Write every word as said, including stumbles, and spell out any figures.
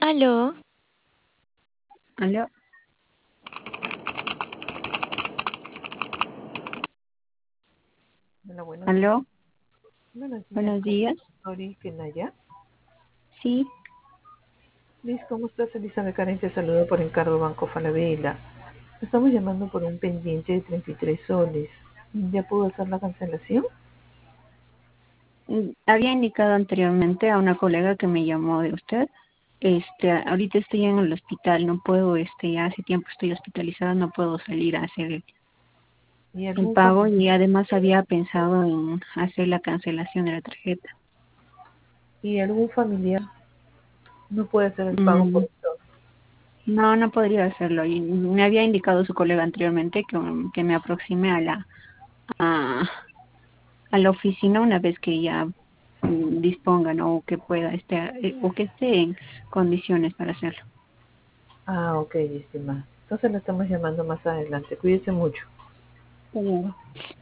Aló, ¿Aló? Hola, buenos días. ¿Aló? Buenos días, Buenos con días. Nori Kenaya. Sí, Liz, ¿cómo estás? Elizabeth Karen te saludo por encargo Banco Falabella. Estamos llamando por un pendiente de treinta y tres soles. ¿Ya pudo hacer la cancelación? mm, había indicado anteriormente a una colega que me llamó de usted. Este, ahorita estoy en el hospital, no puedo, este, ya hace tiempo estoy hospitalizada, no puedo salir a hacer el, ¿Y el algún, pago fami- y además había pensado en hacer la cancelación de la tarjeta. ¿Y algún familiar no puede hacer el pago por Mm, esto? no, no podría hacerlo. Y me había indicado su colega anteriormente que, mm, que me aproxime a la, a, a la oficina una vez que ya mm, dispongan o que pueda estar eh, o que esté en condiciones para hacerlo. Ah, ok, estimada. Entonces la estamos llamando más adelante. Cuídese mucho. Bien.